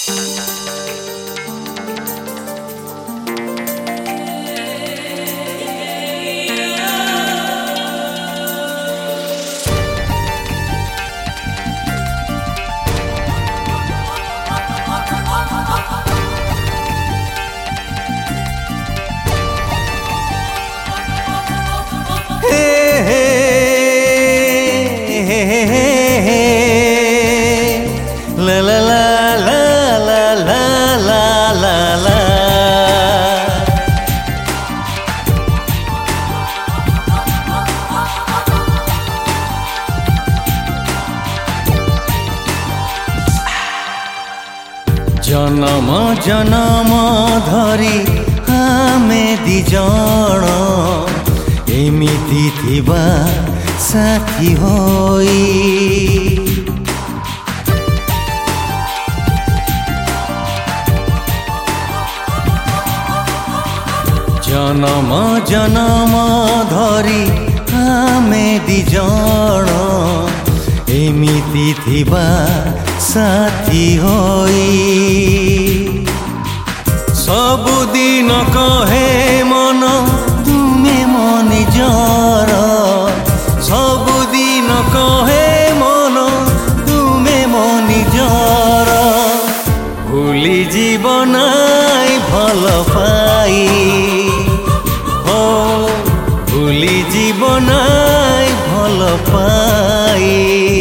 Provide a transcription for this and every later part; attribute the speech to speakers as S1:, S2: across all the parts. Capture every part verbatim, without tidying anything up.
S1: La la la la la la la la la जनम जनम धरी आमे दी जण एमिति थिबा साथी होई जनम जनम धरी आमे दी जण एमिति थिबा साथी होई सबुदिन कहे मन तुमे मो निजर सबुदिन कहे मन तुमे मो निजर भूली जीवन भल पाई हो भूली जीवन भल पाई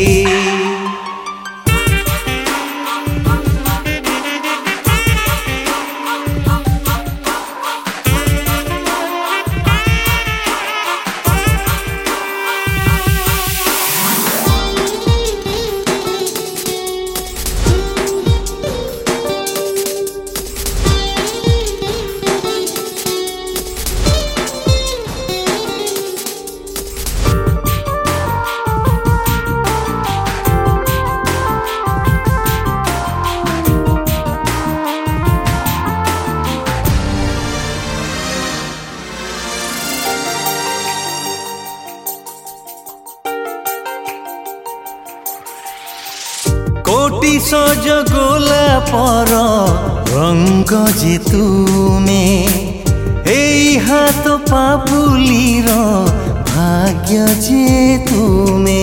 S1: कोटी सज गोला पर रंग जे तुमे एई हाथ पापुलीर भाग्य जे तुमे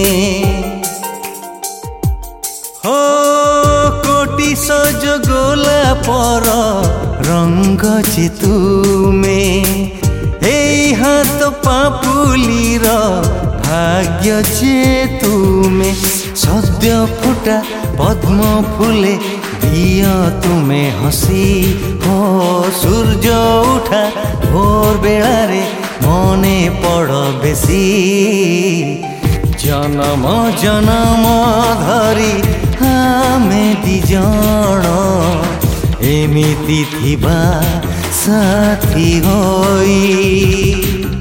S1: हो कोटी सज गोला पर रंग जे तुमे एई हाथ पापुलीर भाग्य जे तुमे सद्य फुटा पद्म फूले दिया तुम्हें हसी हो सूर्य उठा भोर बेला रे मने पड़ बेसी जनम जनम धरी आमे दी जण एमिति थिबा साथी होई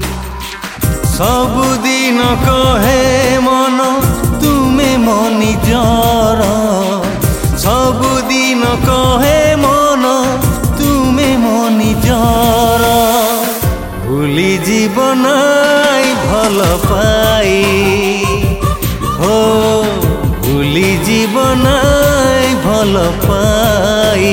S1: सबुदिन कहे मन तुमे मो निजर सबुदिन कहे मन तुमे मो निजर भूली जीवन भल पाई हो भूली जीवन भल पाई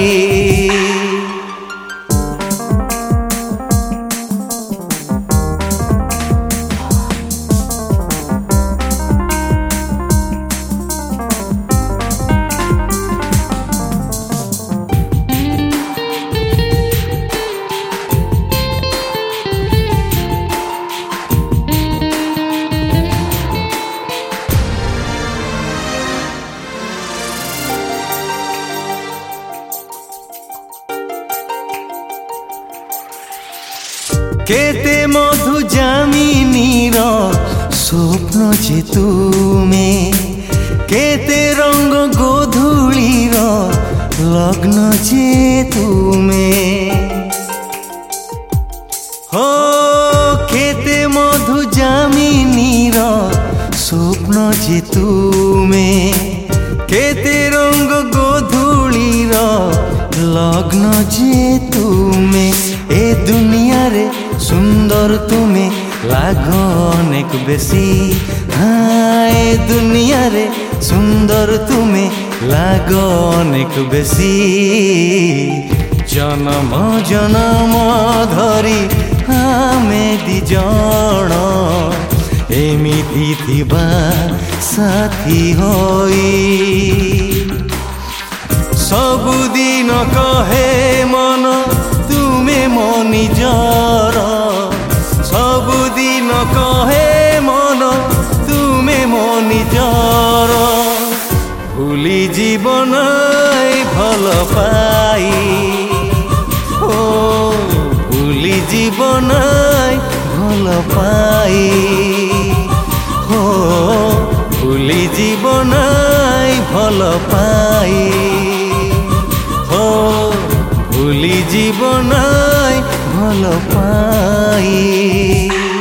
S1: केते मधु जामिनीर स्वप्न जे तुमे केते रंग गोधूलीर लग्न जे तुमे हो केते मधु जामिनीर स्वप्न जे तुमे केते रंग गोधूलीर लग्न जे तुमे ए दुनिया रे सुंदर तुमे लाग अनेक बेसी हाँ ए दुनिया रे सुंदर तुमे লাগো অনেক বেশি জনম জনম ধরি ଆମେ ଦି ଜଣ ଏମିତି ଥିବା ସାଥୀ ହୋଇ ସବୁଦିନ କହେ ମନ ତୁମେ ମୋ ନିଜର ସବୁଦିନ କହେ ମନ ତୁମେ ମୋ ନିଜର ଭୁଲି ଯିବ ନାଇଁ ଭଲ ପାଇ ଓ ভুলি জীব নাই ভাল পাই ও ভুলি জীব নাই ভাল পাই ও ভুলি জীব নাই ভাল পাই।